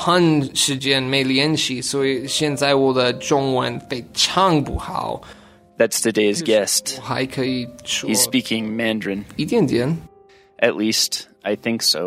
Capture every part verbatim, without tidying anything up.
很时间没练习，所以现在我的中文非常不好。 That's today's guest. 我还可以说 He's speaking Mandarin. 一点点。 At least, I think so.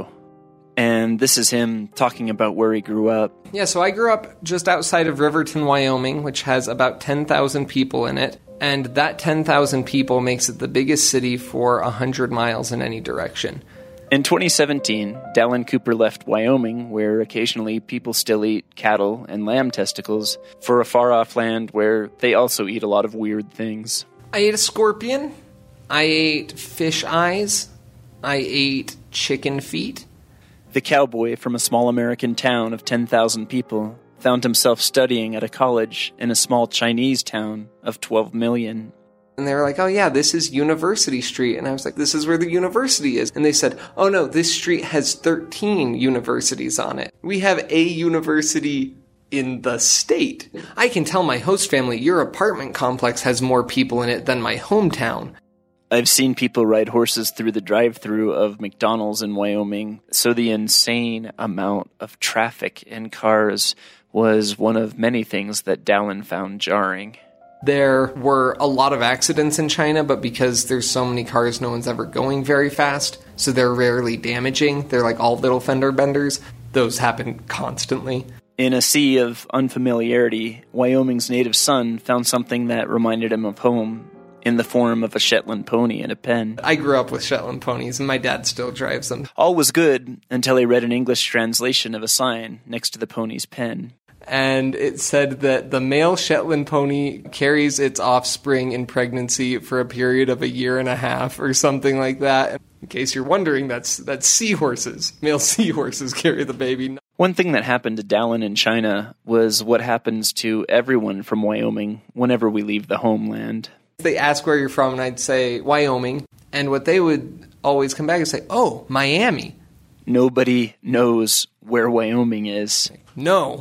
And this is him talking about where he grew up. Yeah, so I grew up just outside of Riverton, Wyoming, which has about ten thousand people in it. And that ten thousand people makes it the biggest city for one hundred miles in any direction. In twenty seventeen, Dallin Cooper left Wyoming, where occasionally people still eat cattle and lamb testicles, for a far-off land where they also eat a lot of weird things. I ate a scorpion. I ate fish eyes. I ate chicken feet. The cowboy from a small American town of ten thousand people found himself studying at a college in a small Chinese town of twelve million. And they were like, oh yeah, this is University Street. And I was like, this is where the university is. And they said, oh no, this street has thirteen universities on it. We have a university in the state. I can tell my host family, your apartment complex has more people in it than my hometown. I've seen people ride horses through the drive-thru of McDonald's in Wyoming, so the insane amount of traffic and cars was one of many things that Dallin found jarring. There were a lot of accidents in China, but because there's so many cars, no one's ever going very fast, so they're rarely damaging. They're like all little fender benders. Those happen constantly. In a sea of unfamiliarity, Wyoming's native son found something that reminded him of home, in the form of a Shetland pony and a pen. I grew up with Shetland ponies, and my dad still drives them. All was good until he read an English translation of a sign next to the pony's pen. And it said that the male Shetland pony carries its offspring in pregnancy for a period of a year and a half, or something like that. In case you're wondering, that's that's seahorses. Male seahorses carry the baby. One thing that happened to Dallin in China was what happens to everyone from Wyoming whenever we leave the homeland. They ask where you're from, and I'd say Wyoming. And what they would always come back and say, oh, Miami. Nobody knows where Wyoming is. No,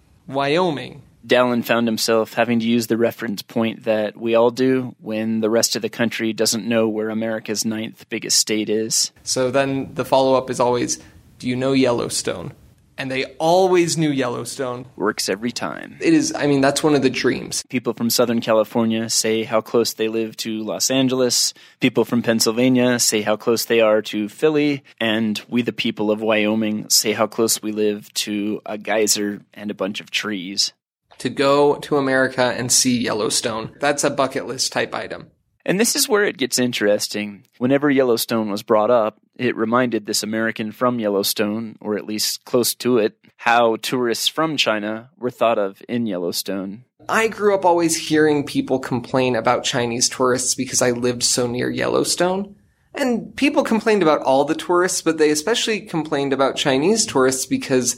Wyoming. Dallin found himself having to use the reference point that we all do when the rest of the country doesn't know where America's ninth biggest state is. So then the follow-up is always, do you know Yellowstone? And they always knew Yellowstone. Works every time. It is, I mean, that's one of the dreams. People from Southern California say how close they live to Los Angeles. People from Pennsylvania say how close they are to Philly. And we, the people of Wyoming, say how close we live to a geyser and a bunch of trees. To go to America and see Yellowstone. That's a bucket list type item. And this is where it gets interesting. Whenever Yellowstone was brought up, it reminded this American from Yellowstone, or at least close to it, how tourists from China were thought of in Yellowstone. I grew up always hearing people complain about Chinese tourists because I lived so near Yellowstone. And people complained about all the tourists, but they especially complained about Chinese tourists because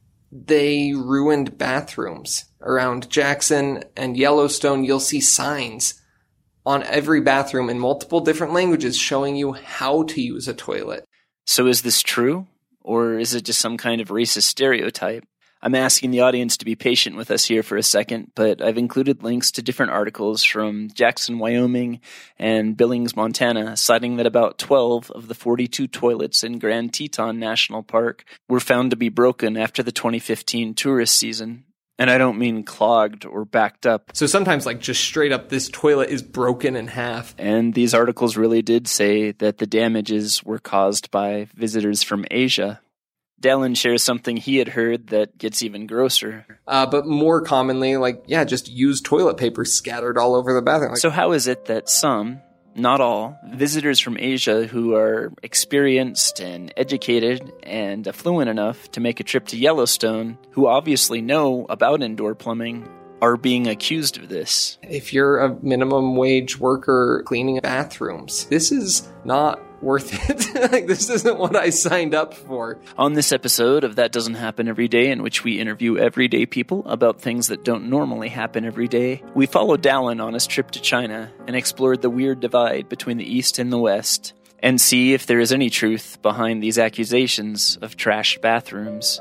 they ruined bathrooms. Around Jackson and Yellowstone, you'll see signs on every bathroom in multiple different languages showing you how to use a toilet. So is this true? Or is it just some kind of racist stereotype? I'm asking the audience to be patient with us here for a second, but I've included links to different articles from Jackson, Wyoming, and Billings, Montana, citing that about twelve of the forty-two toilets in Grand Teton National Park were found to be broken after the twenty fifteen tourist season. And I don't mean clogged or backed up. So sometimes, like, just straight up, this toilet is broken in half. And these articles really did say that the damages were caused by visitors from Asia. Dallin shares something he had heard that gets even grosser. Uh, but more commonly, like, yeah, just used toilet paper scattered all over the bathroom. Like, so how is it that some, not all, visitors from Asia who are experienced and educated and affluent enough to make a trip to Yellowstone, who obviously know about indoor plumbing, are being accused of this? If you're a minimum wage worker cleaning bathrooms, this is not worth it. Like, this isn't what I signed up for. On this episode of That Doesn't Happen Every Day, in which we interview everyday people about things that don't normally happen every day, we follow Dallin on his trip to China and explored the weird divide between the East and the West, and see if there is any truth behind these accusations of trashed bathrooms.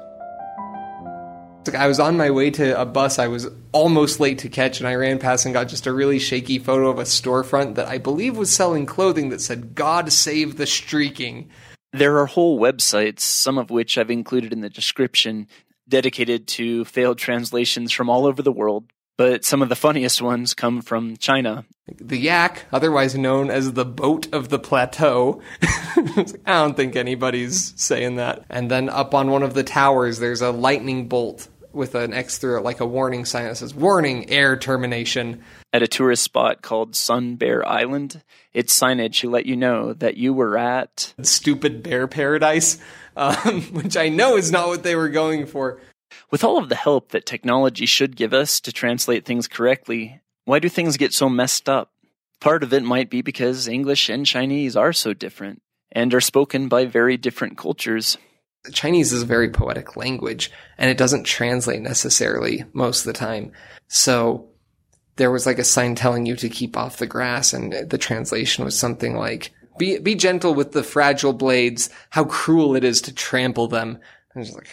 I was on my way to a bus I was almost late to catch, and I ran past and got just a really shaky photo of a storefront that I believe was selling clothing that said, "God save the streaking." There are whole websites, some of which I've included in the description, dedicated to failed translations from all over the world, but some of the funniest ones come from China. The yak, otherwise known as the boat of the plateau. I don't think anybody's saying that. And then up on one of the towers, there's a lightning bolt with an X through it, like a warning sign that says, "Warning, air termination." At a tourist spot called Sun Bear Island, its signage should let you know that you were at Stupid Bear Paradise, um, which I know is not what they were going for. With all of the help that technology should give us to translate things correctly, why do things get so messed up? Part of it might be because English and Chinese are so different and are spoken by very different cultures. Chinese is a very poetic language, and it doesn't translate necessarily most of the time. So there was like a sign telling you to keep off the grass, and the translation was something like, be be gentle with the fragile blades, how cruel it is to trample them. And just like,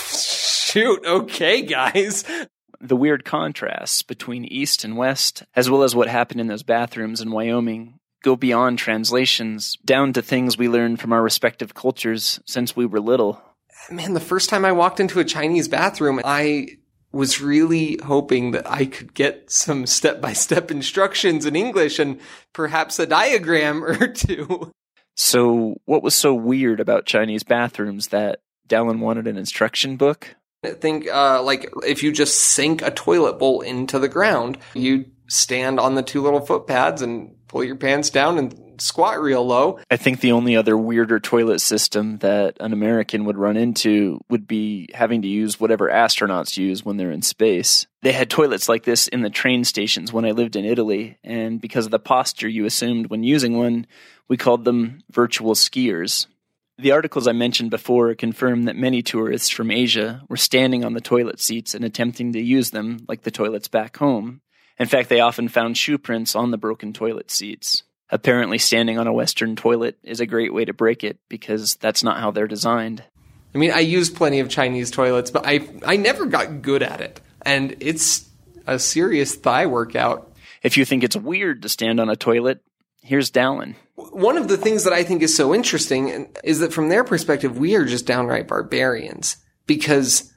shoot, okay, guys. The weird contrasts between East and West, as well as what happened in those bathrooms in Wyoming, go beyond translations, down to things we learned from our respective cultures since we were little. Man, the first time I walked into a Chinese bathroom, I was really hoping that I could get some step-by-step instructions in English and perhaps a diagram or two. So what was so weird about Chinese bathrooms that Dallin wanted an instruction book? I think, uh, like, if you just sink a toilet bowl into the ground, you stand on the two little foot pads and pull your pants down and squat real low. I think the only other weirder toilet system that an American would run into would be having to use whatever astronauts use when they're in space. They had toilets like this in the train stations when I lived in Italy, and because of the posture you assumed when using one, we called them virtual skiers. The articles I mentioned before confirm that many tourists from Asia were standing on the toilet seats and attempting to use them like the toilets back home. In fact, they often found shoe prints on the broken toilet seats. Apparently, standing on a Western toilet is a great way to break it because that's not how they're designed. I mean, I used plenty of Chinese toilets, but I I never got good at it. And it's a serious thigh workout. If you think it's weird to stand on a toilet, here's Dallin. One of the things that I think is so interesting is that from their perspective, we are just downright barbarians because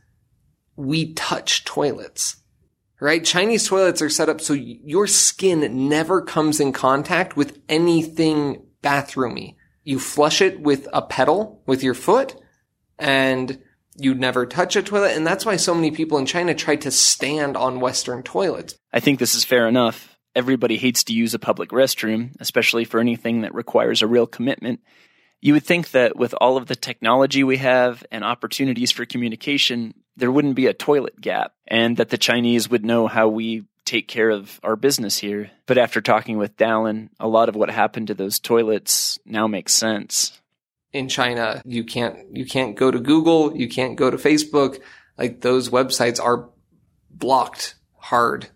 we touch toilets, right? Chinese toilets are set up so your skin never comes in contact with anything bathroomy. You flush it with a pedal with your foot and you never touch a toilet. And that's why so many people in China try to stand on Western toilets. I think this is fair enough. Everybody hates to use a public restroom, especially for anything that requires a real commitment. You would think that with all of the technology we have and opportunities for communication, there wouldn't be a toilet gap, and that the Chinese would know how we take care of our business here. But after talking with Dallin, a lot of what happened to those toilets now makes sense. In China, you can't you can't go to Google, you can't go to Facebook. Like, those websites are blocked hard.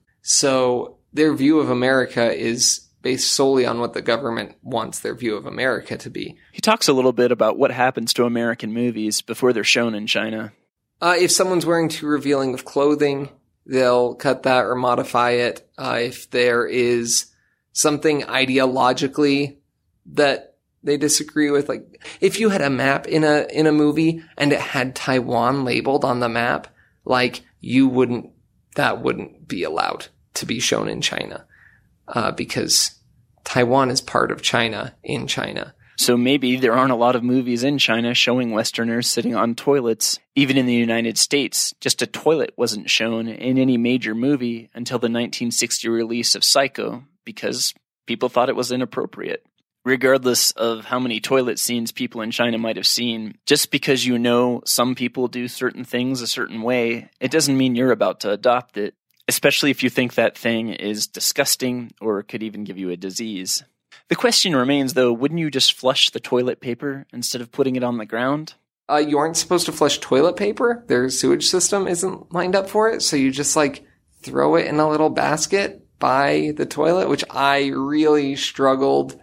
So their view of America is based solely on what the government wants their view of America to be. He talks a little bit about what happens to American movies before they're shown in China. Uh, if someone's wearing too revealing of clothing, they'll cut that or modify it. Uh, if there is something ideologically that they disagree with, like if you had a map in a in a movie and it had Taiwan labeled on the map, like you wouldn't, that wouldn't be allowed to be shown in China, uh, because Taiwan is part of China in China. So maybe there aren't a lot of movies in China showing Westerners sitting on toilets. Even in the United States, just a toilet wasn't shown in any major movie until the nineteen sixty release of Psycho, because people thought it was inappropriate. Regardless of how many toilet scenes people in China might have seen, just because you know some people do certain things a certain way, it doesn't mean you're about to adopt it. Especially if you think that thing is disgusting or could even give you a disease. The question remains, though, wouldn't you just flush the toilet paper instead of putting it on the ground? Uh, you aren't supposed to flush toilet paper. Their sewage system isn't lined up for it. So you just, like, throw it in a little basket by the toilet, which I really struggled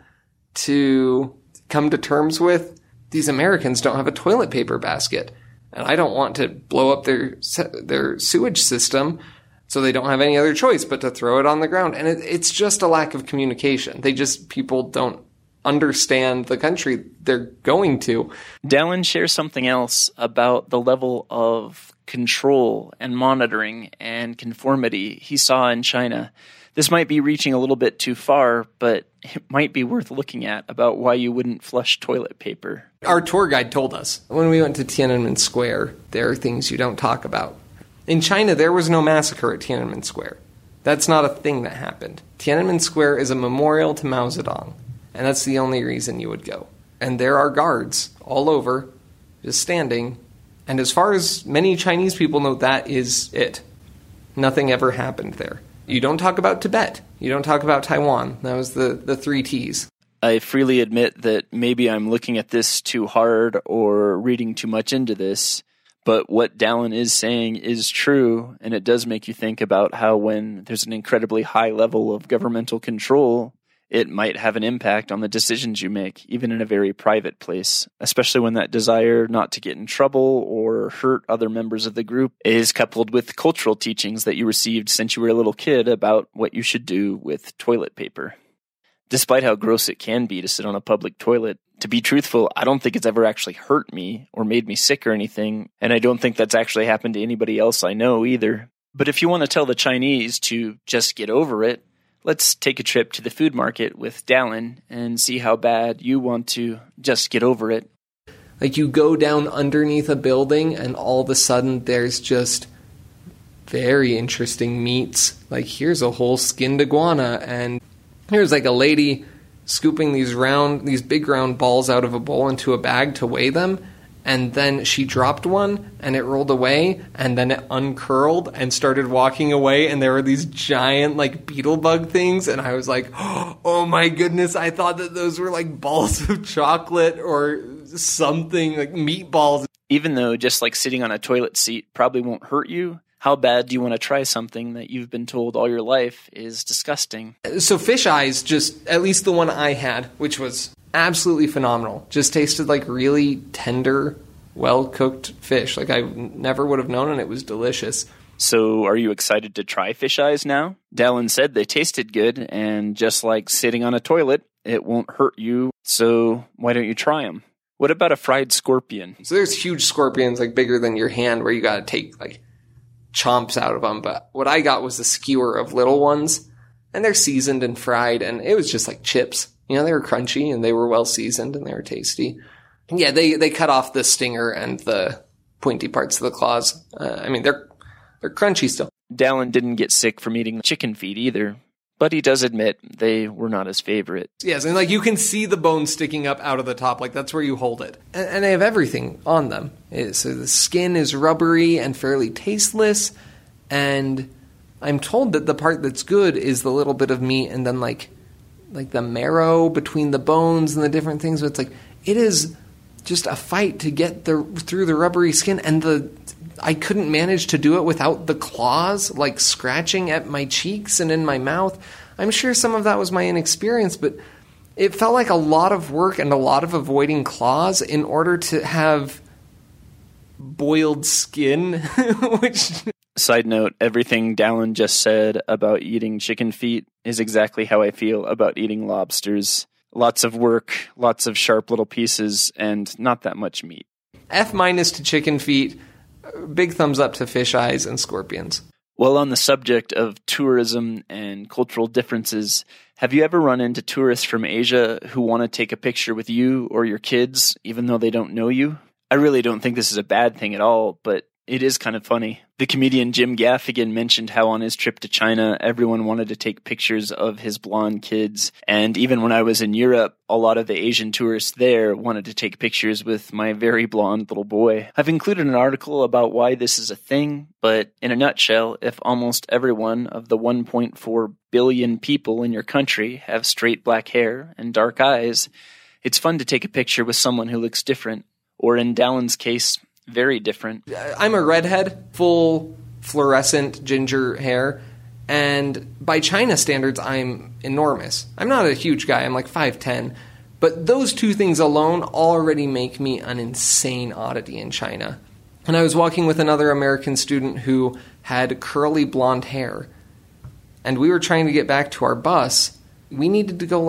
to come to terms with. These Americans don't have a toilet paper basket. And I don't want to blow up their their sewage system. So they don't have any other choice but to throw it on the ground. And it, it's just a lack of communication. They just, people don't understand the country they're going to. Dallin shares something else about the level of control and monitoring and conformity he saw in China. This might be reaching a little bit too far, but it might be worth looking at about why you wouldn't flush toilet paper. Our tour guide told us when we went to Tiananmen Square, there are things you don't talk about. In China, there was no massacre at Tiananmen Square. That's not a thing that happened. Tiananmen Square is a memorial to Mao Zedong, and that's the only reason you would go. And there are guards all over, just standing, and as far as many Chinese people know, that is it. Nothing ever happened there. You don't talk about Tibet. You don't talk about Taiwan. That was the, the three T's. I freely admit that maybe I'm looking at this too hard or reading too much into this, but what Dallin is saying is true, and it does make you think about how when there's an incredibly high level of governmental control, it might have an impact on the decisions you make, even in a very private place, especially when that desire not to get in trouble or hurt other members of the group is coupled with cultural teachings that you received since you were a little kid about what you should do with toilet paper. Despite how gross it can be to sit on a public toilet, to be truthful, I don't think it's ever actually hurt me or made me sick or anything, and I don't think that's actually happened to anybody else I know either. But if you want to tell the Chinese to just get over it, let's take a trip to the food market with Dallin and see how bad you want to just get over it. Like, you go down underneath a building and all of a sudden there's just very interesting meats. Like, here's a whole skinned iguana, and here's like a lady scooping these round, these big round balls out of a bowl into a bag to weigh them. And then she dropped one, and it rolled away, and then it uncurled and started walking away, and there were these giant, like, beetle bug things, and I was like, oh my goodness, I thought that those were, like, balls of chocolate or something, like meatballs. Even though just, like, sitting on a toilet seat probably won't hurt you, how bad do you want to try something that you've been told all your life is disgusting? So fish eyes, just, at least the one I had, which was absolutely phenomenal. Just tasted like really tender, well-cooked fish. Like I never would have known, and it was delicious. So are you excited to try fish eyes now? Dallin said they tasted good, and just like sitting on a toilet, it won't hurt you. So why don't you try them? What about a fried scorpion? So there's huge scorpions, like bigger than your hand, where you got to take like chomps out of them. But what I got was a skewer of little ones, and they're seasoned and fried, and it was just like chips. You know, they were crunchy, and they were well seasoned, and they were tasty. And yeah, they, they cut off the stinger and the pointy parts of the claws. Uh, I mean, they're they're crunchy still. Dallin didn't get sick from eating chicken feet either, but he does admit they were not his favorite. Yes, and like you can see the bone sticking up out of the top, like that's where you hold it. And, and they have everything on them. It, so the skin is rubbery and fairly tasteless, and I'm told that the part that's good is the little bit of meat and then like like the marrow between the bones and the different things. But it's like it is just a fight to get the through the rubbery skin, and the I couldn't manage to do it without the claws like scratching at my cheeks and in my mouth. I'm sure some of that was my inexperience, but it felt like a lot of work and a lot of avoiding claws in order to have boiled skin, which... Side note, everything Dallin just said about eating chicken feet is exactly how I feel about eating lobsters. Lots of work, lots of sharp little pieces, and not that much meat. F minus to chicken feet. Big thumbs up to fish eyes and scorpions. Well, on the subject of tourism and cultural differences, have you ever run into tourists from Asia who want to take a picture with you or your kids, even though they don't know you? I really don't think this is a bad thing at all, but it is kind of funny. The comedian Jim Gaffigan mentioned how on his trip to China, everyone wanted to take pictures of his blonde kids. And even when I was in Europe, a lot of the Asian tourists there wanted to take pictures with my very blonde little boy. I've included an article about why this is a thing, but in a nutshell, if almost everyone of the one point four billion people in your country have straight black hair and dark eyes, it's fun to take a picture with someone who looks different, or in Dallin's case, very different. I'm a redhead, full fluorescent ginger hair, and by China standards, I'm enormous. I'm not a huge guy, I'm like five ten, but those two things alone already make me an insane oddity in China. And I was walking with another American student who had curly blonde hair, and we were trying to get back to our bus. We needed to go like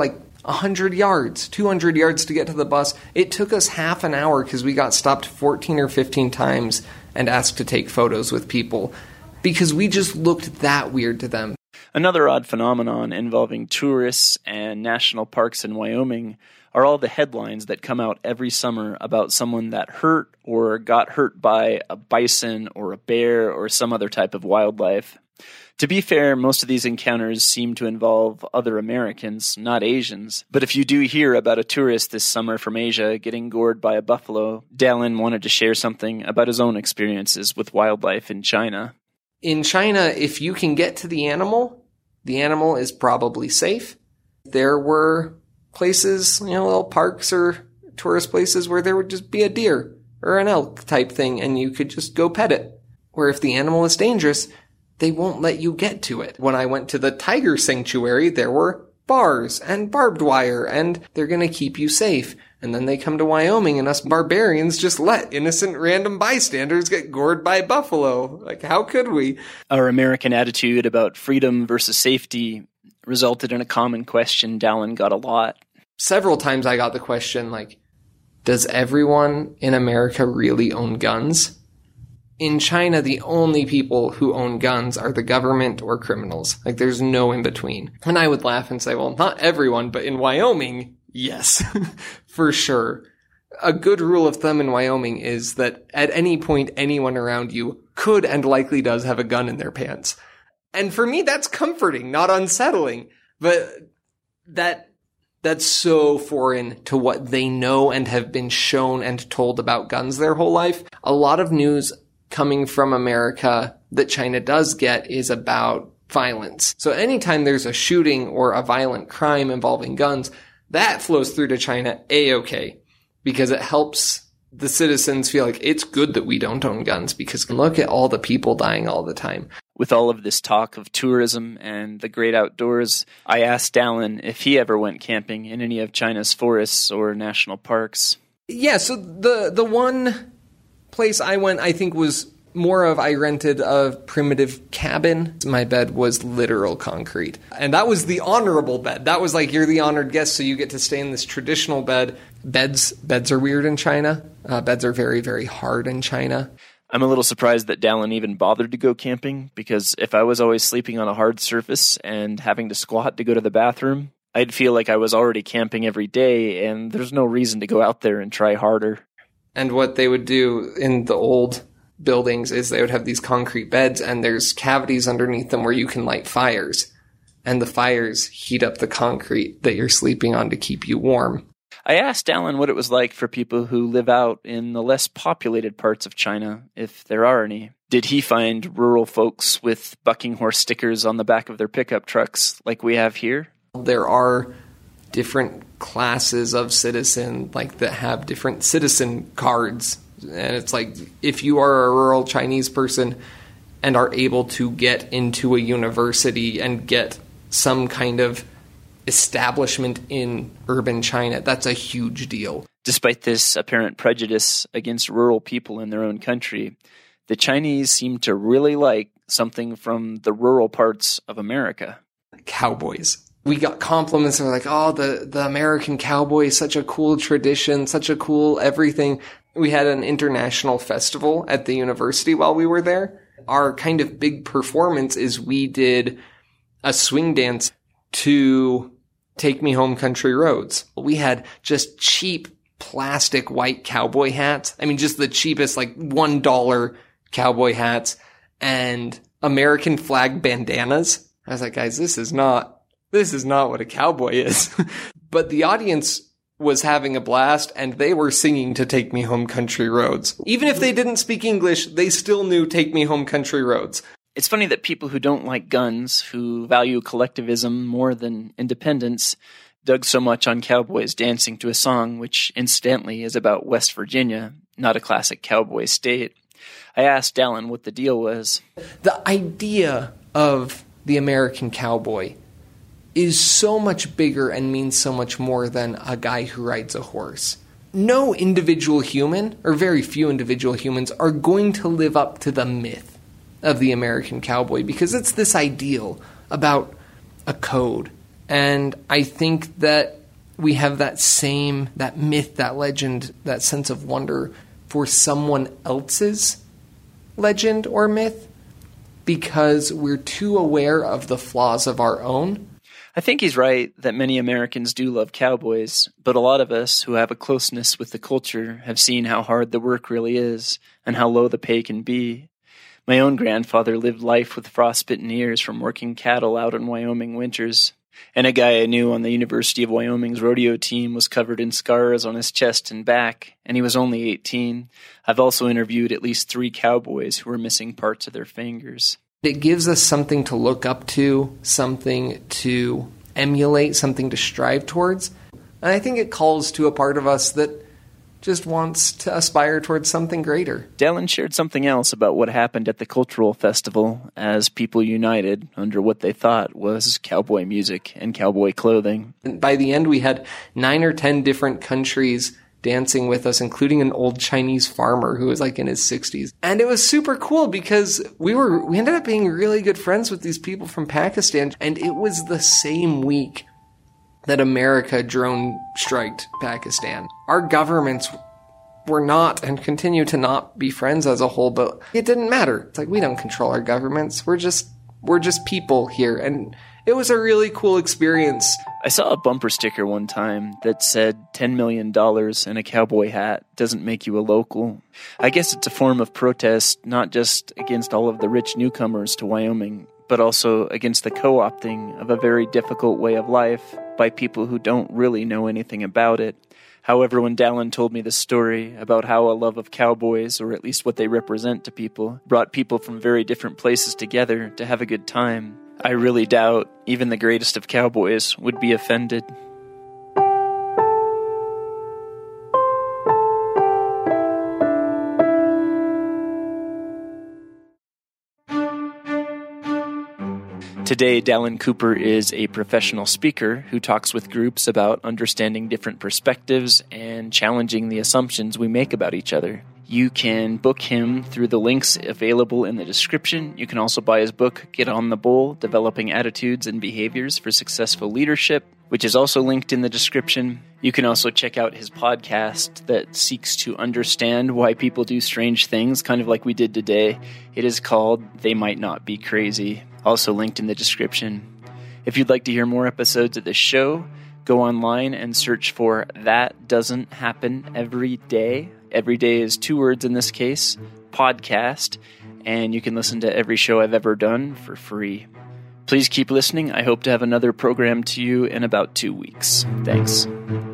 one hundred yards, two hundred yards to get to the bus. It took us half an hour because we got stopped fourteen or fifteen times and asked to take photos with people because we just looked that weird to them. Another odd phenomenon involving tourists and national parks in Wyoming are all the headlines that come out every summer about someone that hurt or got hurt by a bison or a bear or some other type of wildlife. To be fair, most of these encounters seem to involve other Americans, not Asians. But if you do hear about a tourist this summer from Asia getting gored by a buffalo, Dallin wanted to share something about his own experiences with wildlife in China. In China, if you can get to the animal, the animal is probably safe. There were places, you know, little parks or tourist places where there would just be a deer or an elk type thing and you could just go pet it. Where if the animal is dangerous, they won't let you get to it. When I went to the tiger sanctuary, there were bars and barbed wire and they're going to keep you safe. And then they come to Wyoming and us barbarians just let innocent random bystanders get gored by buffalo. Like, how could we? Our American attitude about freedom versus safety resulted in a common question Dallin got a lot. Several times I got the question, like, does everyone in America really own guns? In China, the only people who own guns are the government or criminals. Like, there's no in between. And I would laugh and say, well, not everyone, but in Wyoming, yes, for sure. A good rule of thumb in Wyoming is that at any point, anyone around you could and likely does have a gun in their pants. And for me, that's comforting, not unsettling. But that that's so foreign to what they know and have been shown and told about guns their whole life. A lot of news coming from America that China does get is about violence. So anytime there's a shooting or a violent crime involving guns, that flows through to China A-okay, because it helps the citizens feel like it's good that we don't own guns because look at all the people dying all the time. With all of this talk of tourism and the great outdoors, I asked Dallin if he ever went camping in any of China's forests or national parks. Yeah, so the the one place I went, I think, was more of I rented a primitive cabin. My bed was literal concrete. And that was the honorable bed. That was like, you're the honored guest, so you get to stay in this traditional bed. Beds beds are weird in China. Uh, beds are very, very hard in China. I'm a little surprised that Dallin even bothered to go camping, because if I was always sleeping on a hard surface and having to squat to go to the bathroom, I'd feel like I was already camping every day, and there's no reason to go out there and try harder. And what they would do in the old buildings is they would have these concrete beds and there's cavities underneath them where you can light fires. And the fires heat up the concrete that you're sleeping on to keep you warm. I asked Dallin what it was like for people who live out in the less populated parts of China, if there are any. Did he find rural folks with bucking horse stickers on the back of their pickup trucks like we have here? There are different classes of citizen, like that have different citizen cards. And it's like, if you are a rural Chinese person and are able to get into a university and get some kind of establishment in urban China, that's a huge deal. Despite this apparent prejudice against rural people in their own country, the Chinese seem to really like something from the rural parts of America. Cowboys. We got compliments and we're like, oh, the, the American cowboy is such a cool tradition, such a cool everything. We had an international festival at the university while we were there. Our kind of big performance is we did a swing dance to Take Me Home Country Roads. We had just cheap plastic white cowboy hats. I mean, just the cheapest, like one dollar cowboy hats and American flag bandanas. I was like, guys, this is not, this is not what a cowboy is. But the audience was having a blast and they were singing to Take Me Home Country Roads. Even if they didn't speak English, they still knew Take Me Home Country Roads. It's funny that people who don't like guns, who value collectivism more than independence, dug so much on cowboys dancing to a song which incidentally is about West Virginia, not a classic cowboy state. I asked Dallin what the deal was. The idea of the American cowboy is so much bigger and means so much more than a guy who rides a horse. No individual human, or very few individual humans, are going to live up to the myth of the American cowboy because it's this ideal about a code. And I think that we have that same, that myth, that legend, that sense of wonder for someone else's legend or myth because we're too aware of the flaws of our own. I think he's right that many Americans do love cowboys, but a lot of us who have a closeness with the culture have seen how hard the work really is and how low the pay can be. My own grandfather lived life with frostbitten ears from working cattle out in Wyoming winters, and a guy I knew on the University of Wyoming's rodeo team was covered in scars on his chest and back, and he was only eighteen. I've also interviewed at least three cowboys who were missing parts of their fingers. It gives us something to look up to, something to emulate, something to strive towards. And I think it calls to a part of us that just wants to aspire towards something greater. Dallin shared something else about what happened at the cultural festival as people united under what they thought was cowboy music and cowboy clothing. And by the end, we had nine or ten different countries dancing with us, including an old Chinese farmer who was like in his sixties. And it was super cool because we were, we ended up being really good friends with these people from Pakistan. And it was the same week that America drone striked Pakistan. Our governments were not and continue to not be friends as a whole, but it didn't matter. It's like, we don't control our governments. We're just, we're just people here. And it was a really cool experience. I saw a bumper sticker one time that said ten million dollars and a cowboy hat doesn't make you a local. I guess it's a form of protest, not just against all of the rich newcomers to Wyoming, but also against the co-opting of a very difficult way of life by people who don't really know anything about it. However, when Dallin told me the story about how a love of cowboys, or at least what they represent to people, brought people from very different places together to have a good time, I really doubt even the greatest of cowboys would be offended. Today, Dallin Cooper is a professional speaker who talks with groups about understanding different perspectives and challenging the assumptions we make about each other. You can book him through the links available in the description. You can also buy his book, Get on the Bull, Developing Attitudes and Behaviors for Successful Leadership, which is also linked in the description. You can also check out his podcast that seeks to understand why people do strange things, kind of like we did today. It is called They Might Not Be Crazy, also linked in the description. If you'd like to hear more episodes of this show, go online and search for That Doesn't Happen Every Day. Every day is two words in this case, podcast, and you can listen to every show I've ever done for free. Please keep listening. I hope to have another program to you in about two weeks. Thanks.